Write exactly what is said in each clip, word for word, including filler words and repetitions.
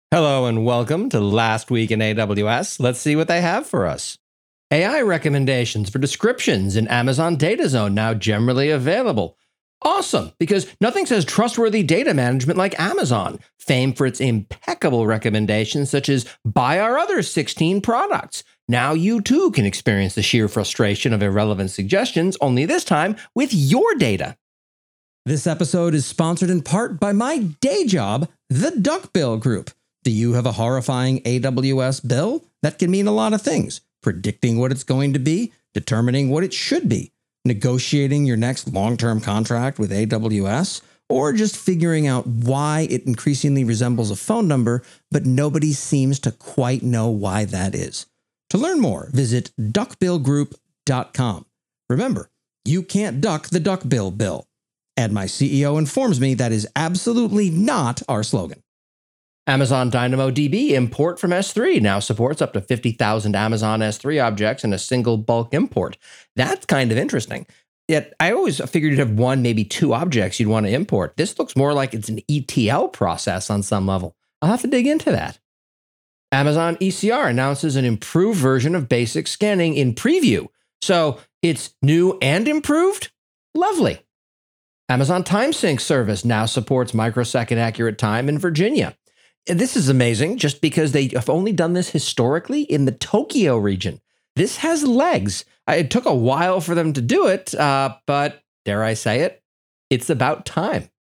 Hello and welcome to Last Week in A W S. Let's see what they have for us. A I recommendations for descriptions in Amazon Data Zone now generally available. Awesome, because nothing says trustworthy data management like Amazon, famed for its impeccable recommendations such as buy our other sixteen products. Now you too can experience the sheer frustration of irrelevant suggestions, only this time with your data. This episode is sponsored in part by my day job, the Duckbill Group. Do you have a horrifying A W S bill? That can mean a lot of things. Predicting what it's going to be, determining what it should be, negotiating your next long-term contract with A W S, or just figuring out why it increasingly resembles a phone number, but nobody seems to quite know why that is. To learn more, visit duckbill group dot com. Remember, you can't duck the duckbill bill. And my C E O informs me that is absolutely not our slogan. Amazon DynamoDB import from S three now supports up to fifty thousand Amazon S three objects in a single bulk import. That's kind of interesting. Yet I always figured you'd have one, maybe two objects you'd want to import. This looks more like it's an E T L process on some level. I'll have to dig into that. Amazon E C R announces an improved version of basic scanning in preview. So it's new and improved? Lovely. Amazon TimeSync service now supports microsecond accurate time in Virginia. This is amazing just because they have only done this historically in the Tokyo region. This has legs. It took a while for them to do it, uh, but dare I say it, it's about time.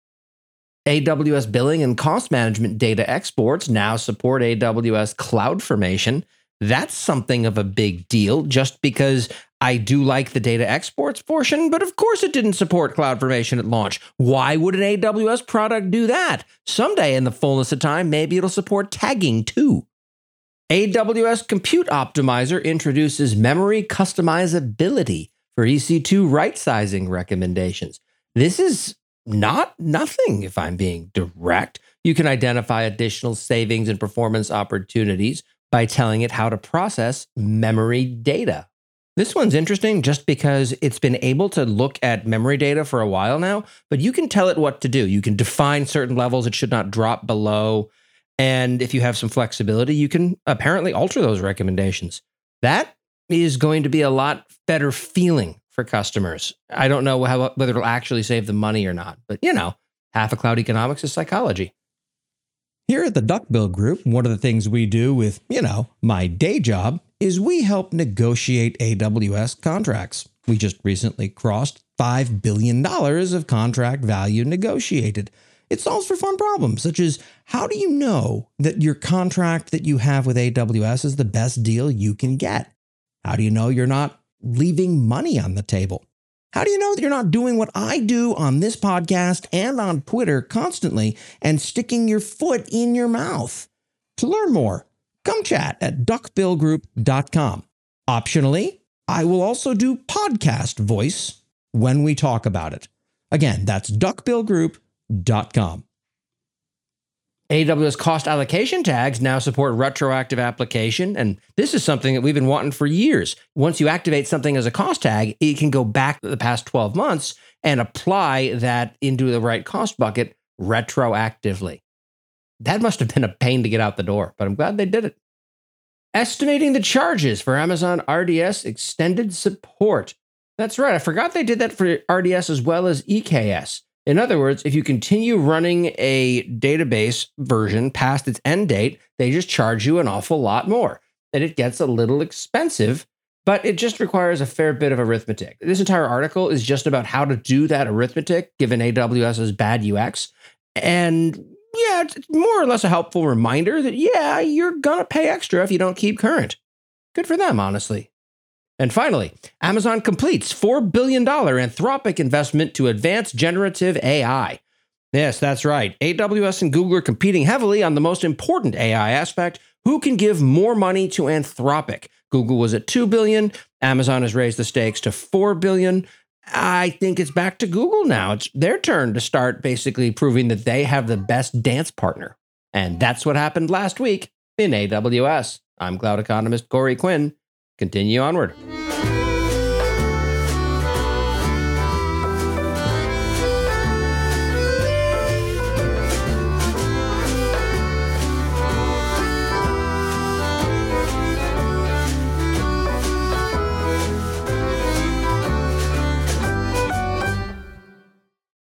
A W S billing and cost management data exports now support A W S CloudFormation. That's something of a big deal just because I do like the data exports portion, but of course it didn't support CloudFormation at launch. Why would an A W S product do that? Someday in the fullness of time, maybe it'll support tagging too. A W S Compute Optimizer introduces memory customizability for E C two right-sizing recommendations. This is not nothing, if I'm being direct. You can identify additional savings and performance opportunities by telling it how to process memory data. This one's interesting just because it's been able to look at memory data for a while now, but you can tell it what to do. You can define certain levels it should not drop below. And if you have some flexibility, you can apparently alter those recommendations. That is going to be a lot better feeling for customers. I don't know how, whether it'll actually save them money or not, but you know, half of cloud economics is psychology. Here at the Duckbill Group, one of the things we do with, you know, my day job is we help negotiate A W S contracts. We just recently crossed five billion dollars of contract value negotiated. It solves for fun problems, such as how do you know that your contract that you have with A W S is the best deal you can get? How do you know you're not leaving money on the table? How do you know that you're not doing what I do on this podcast and on Twitter constantly and sticking your foot in your mouth? To learn more, come chat at duckbill group dot com. Optionally, I will also do podcast voice when we talk about it. Again, that's duckbill group dot com. A W S cost allocation tags now support retroactive application, and this is something that we've been wanting for years. Once you activate something as a cost tag, it can go back the past twelve months and apply that into the right cost bucket retroactively. That must have been a pain to get out the door, but I'm glad they did it. Estimating the charges for Amazon R D S extended support. That's right, I forgot they did that for R D S as well as E K S. In other words, if you continue running a database version past its end date, they just charge you an awful lot more. And it gets a little expensive, but it just requires a fair bit of arithmetic. This entire article is just about how to do that arithmetic, given AWS's bad U X. And yeah, it's more or less a helpful reminder that, yeah, you're going to pay extra if you don't keep current. Good for them, honestly. And finally, Amazon completes four billion dollars Anthropic investment to advance generative A I. Yes, that's right. A W S and Google are competing heavily on the most important A I aspect. Who can give more money to Anthropic? Google was at two billion dollars. Amazon has raised the stakes to four billion dollars. I think it's back to Google now. It's their turn to start basically proving that they have the best dance partner. And that's what happened last week in A W S. I'm cloud economist Corey Quinn. Continue onward.